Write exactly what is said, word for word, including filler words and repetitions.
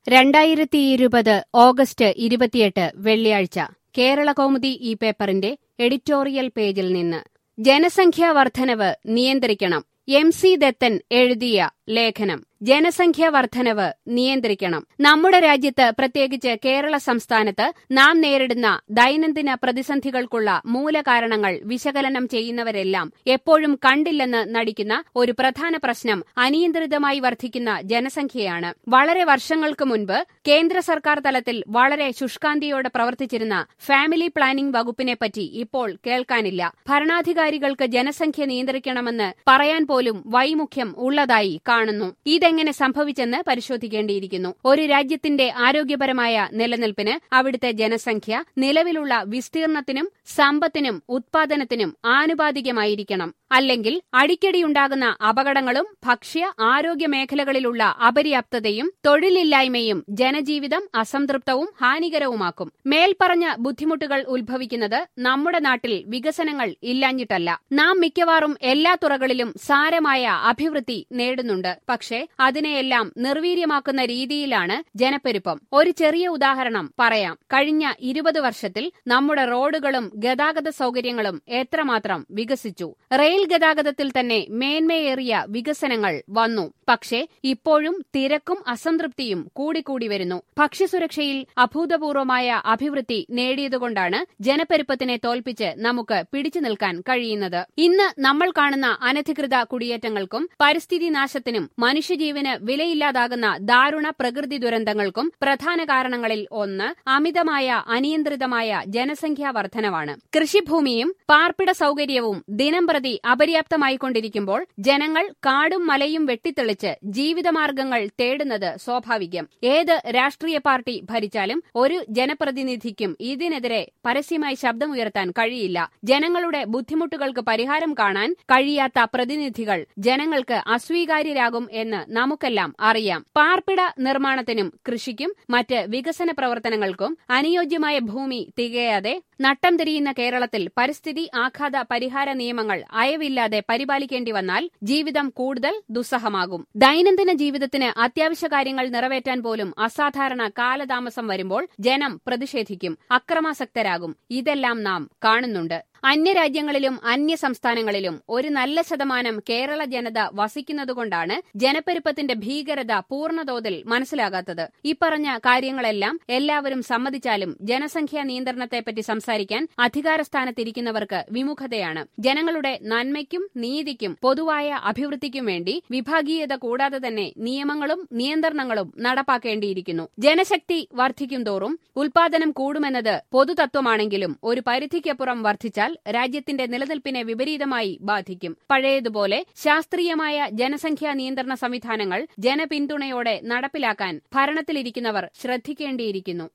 രണ്ടായിരത്തി ഇരുപത് ഓഗസ്റ്റ് ഇരുപത്തിയെട്ട് വെള്ളിയാഴ്ച കേരളകൗമുദി ഈ പേപ്പറിന്റെ എഡിറ്റോറിയൽ പേജിൽ നിന്ന് ജനസംഖ്യാ വർധനവ് നിയന്ത്രിക്കണം. എം സി ദത്തൻ എഴുതിയ ലേഖനം. ജനസംഖ്യാ വർധനവ് നിയന്ത്രിക്കണം. നമ്മുടെ രാജ്യത്ത്, പ്രത്യേകിച്ച് കേരള സംസ്ഥാനത്ത് നാം നേരിടുന്ന ദൈനംദിന പ്രതിസന്ധികൾക്കുള്ള മൂലകാരണങ്ങൾ വിശകലനം ചെയ്യുന്നവരെല്ലാം എപ്പോഴും കണ്ടില്ലെന്ന് നടിക്കുന്ന ഒരു പ്രധാന പ്രശ്നം അനിയന്ത്രിതമായി വർദ്ധിക്കുന്ന ജനസംഖ്യയാണ്. വളരെ വർഷങ്ങൾക്ക് മുൻപ് കേന്ദ്ര സർക്കാർ തലത്തിൽ വളരെ ശുഷ്കാന്തിയോടെ പ്രവർത്തിച്ചിരുന്ന ഫാമിലി പ്ലാനിംഗ് വകുപ്പിനെപ്പറ്റി ഇപ്പോൾ കേൾക്കാനില്ല. ഭരണാധികാരികൾക്ക് ജനസംഖ്യ നിയന്ത്രിക്കണമെന്ന് പറയാൻ പോലും വൈമുഖ്യം ഉള്ളതായി കാണുന്നു. ഇതെങ്ങനെ സംഭവിച്ചെന്ന് പരിശോധിക്കേണ്ടിയിരിക്കുന്നു. ഒരു രാജ്യത്തിന്റെ ആരോഗ്യപരമായ നിലനിൽപ്പിന് അവിടുത്തെ ജനസംഖ്യ നിലവിലുള്ള വിസ്തീർണത്തിനും സമ്പത്തിനും ഉത്പാദനത്തിനും ആനുപാതികമായിരിക്കണം. അല്ലെങ്കിൽ അടിക്കടിയുണ്ടാകുന്ന അപകടങ്ങളും ഭക്ഷ്യ ആരോഗ്യ മേഖലകളിലുള്ള അപര്യാപ്തതയും തൊഴിലില്ലായ്മയും ജനജീവിതം അസംതൃപ്തവും ഹാനികരവുമാക്കും. മേൽപ്പറഞ്ഞ ബുദ്ധിമുട്ടുകൾ ഉത്ഭവിക്കുന്നത് നമ്മുടെ നാട്ടിൽ വികസനങ്ങൾ ഇല്ലാഞ്ഞിട്ടല്ല. നാം മിക്കവാറും എല്ലാ തുറകളിലും സാരമായ അഭിവൃദ്ധി നേടുന്നുണ്ട്. പക്ഷേ അതിനെയെല്ലാം നിർവീര്യമാക്കുന്ന രീതിയിലാണ് ജനപ്പെരുപ്പം. ഒരു ചെറിയ ഉദാഹരണം പറയാം. കഴിഞ്ഞ ഇരുപത് വർഷത്തിൽ നമ്മുടെ റോഡുകളും ഗതാഗത സൗകര്യങ്ങളും എത്രമാത്രം വികസിച്ചു. റെയിൽ ഗതാഗതത്തിൽ തന്നെ മേന്മയേറിയ വികസനങ്ങൾ വന്നു. പക്ഷേ ഇപ്പോഴും തിരക്കും അസംതൃപ്തിയും കൂടിക്കൂടി വരുന്നു. ഭക്ഷ്യസുരക്ഷയിൽ അഭൂതപൂർവമായ അഭിവൃദ്ധി നേടിയതുകൊണ്ടാണ് ജനപ്പെരുപ്പത്തിനെ തോൽപ്പിച്ച് നമുക്ക് പിടിച്ചു നിൽക്കാൻ കഴിയുന്നത്. ഇന്ന് നമ്മൾ കാണുന്ന അനധികൃത കുടിയേറ്റങ്ങൾക്കും പരിസ്ഥിതി നാശത്തിനും മനുഷ്യജീവന് വിലയില്ലാതാകുന്ന ദാരുണ പ്രകൃതി ദുരന്തങ്ങൾക്കും പ്രധാന കാരണങ്ങളിൽ ഒന്ന് അമിതമായ അനിയന്ത്രിതമായ ജനസംഖ്യാ വർധനവാണ്. കൃഷിഭൂമിയും പാർപ്പിട സൗകര്യവും ദിനംപ്രതി അപര്യാപ്തമായിക്കൊണ്ടിരിക്കുമ്പോൾ ജനങ്ങൾ കാടും മലയും വെട്ടിത്തെളിച്ച് ജീവിതമാർഗങ്ങൾ തേടുന്നത് സ്വാഭാവികം. ഏത് രാഷ്ട്രീയ പാർട്ടി ഭരിച്ചാലും ഒരു ജനപ്രതിനിധിക്കും ഇതിനെതിരെ പരസ്യമായി ശബ്ദമുയർത്താൻ കഴിയില്ല. ജനങ്ങളുടെ ബുദ്ധിമുട്ടുകൾക്ക് പരിഹാരം കാണാൻ കഴിയാത്ത പ്രതിനിധികൾ ജനങ്ങൾക്ക് അസ്വീകാര്യരാകും എന്ന് നമുക്കെല്ലാം അറിയാം. പാർപ്പിട നിർമ്മാണത്തിനും കൃഷിക്കും മറ്റ് വികസന പ്രവർത്തനങ്ങൾക്കും അനുയോജ്യമായ ഭൂമി തികയാതെ നട്ടം തിരിയുന്ന കേരളത്തിൽ പരിസ്ഥിതി ആഘാത പരിഹാര നിയമങ്ങൾ അയവില്ലാതെ പരിപാലിക്കേണ്ടി വന്നാൽ ജീവിതം കൂടുതൽ ദുസ്സഹമാകും. ദൈനംദിന ജീവിതത്തിന് അത്യാവശ്യ കാര്യങ്ങൾ നിറവേറ്റാൻ പോലും അസാധാരണ കാലതാമസം വരുമ്പോൾ ജനം പ്രതിഷേധിക്കും, അക്രമാസക്തരാകും. ഇതെല്ലാം നാം കാണുന്നുണ്ട്. അന്യരാജ്യങ്ങളിലും അന്യ സംസ്ഥാനങ്ങളിലും ഒരു നല്ല ശതമാനം കേരള ജനത വസിക്കുന്നതുകൊണ്ടാണ് ജനപ്പെരുപ്പത്തിന്റെ ഭീകരത പൂർണ്ണതോതിൽ മനസ്സിലാകാത്തത്. ഇപ്പറഞ്ഞ കാര്യങ്ങളെല്ലാം എല്ലാവരും സമ്മതിച്ചാലും ജനസംഖ്യാ നിയന്ത്രണത്തെപ്പറ്റി സംസാരിക്കാൻ അധികാരസ്ഥാനത്തിരിക്കുന്നവർക്ക് വിമുഖതയാണ്. ജനങ്ങളുടെ നന്മയ്ക്കും നീതിക്കും പൊതുവായ അഭിവൃദ്ധിക്കും വേണ്ടി വിഭാഗീയത കൂടാതെ തന്നെ നിയമങ്ങളും നിയന്ത്രണങ്ങളും നടപ്പാക്കേണ്ടിയിരിക്കുന്നു. ജനശക്തി വർദ്ധിക്കുംതോറും ഉൽപാദനം കൂടുമെന്നത് പൊതുതത്വമാണെങ്കിലും ഒരു പരിധിക്കപ്പുറം വർദ്ധിച്ചാൽ രാജ്യത്തിന്റെ നിലനിൽപ്പിനെ വിപരീതമായി ബാധിക്കും. പഴയതുപോലെ ശാസ്ത്രീയമായ ജനസംഖ്യാ നിയന്ത്രണ സംവിധാനങ്ങൾ ജനപിന്തുണയോടെ നടപ്പിലാക്കാൻ ഭരണത്തിലിരിക്കുന്നവർ ശ്രദ്ധിക്കേണ്ടിയിരിക്കുന്നു.